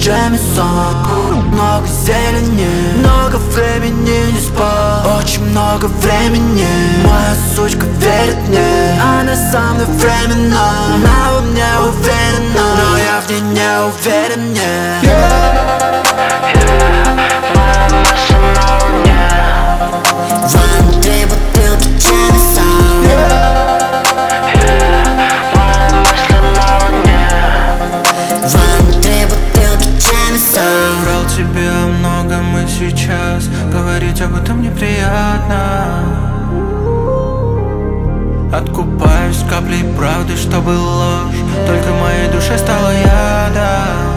джеме сон. Много зелени, много времени не спал. Очень много времени. Моя сучка верит мне, она со мной временно. Она во мне уверена, но я в ней не уверен, нет. Вон 3 бутылки Джемесон. Вон 3 бутылки Джемесон. Врал тебе о многом и сейчас говорить об этом неприятно. Откупаюсь каплей правды, чтобы ложь только моей душе стала ядом.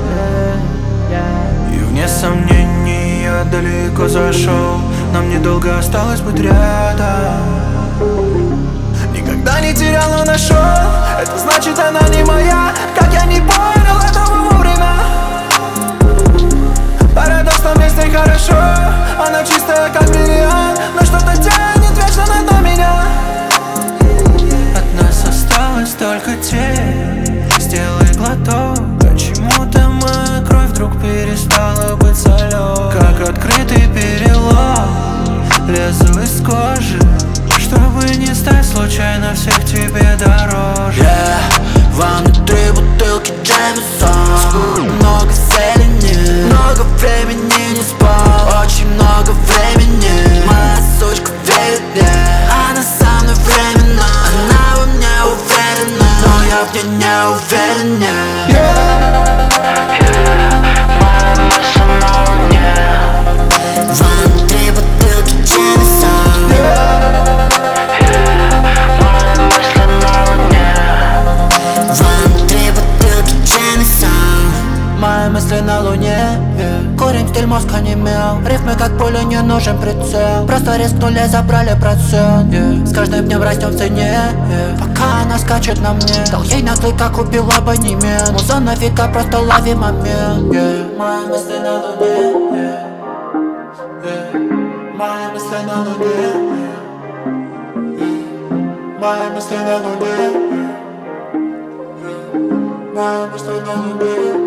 И вне сомнений я далеко зашел, нам недолго осталось быть рядом. Никогда не терял, но нашел. Это значит, она не моя. Как я не понял этого вовремя. Парадокс, но вместе хорошо. Она чистая, как миллион, но что-то тянет вечно на меня. От нас осталась только тень. Сделай глоток. Почему-то моя кровь вдруг перестала быть соленой. Как открытый перелом, лезу из кожи, чтобы не стать случайно всех тебе дороже. Вон 3 бутылки Джемесон. Много зелени, много времени не спал. Очень много времени. Моя сучка верит мне, она со мной временно. Она во мне уверена, но я в ней не уверен, нет. Вон 3 бутылки Джемесон. Вон 3 бутылки Джемесон. Мои мысли на луне, Курим, стиль, мозг онемел. Рифмы как пуля, не нужен прицел. Просто рискнули, забрали процент, С каждым днем растем в цене, Пока она скачет на мне. Дал ей наглый, как убил абонемент. Муза на века, просто лови момент, Мои мысли на луне, Мои мысли на луне, Мои мысли на луне, Мои мысли на луне.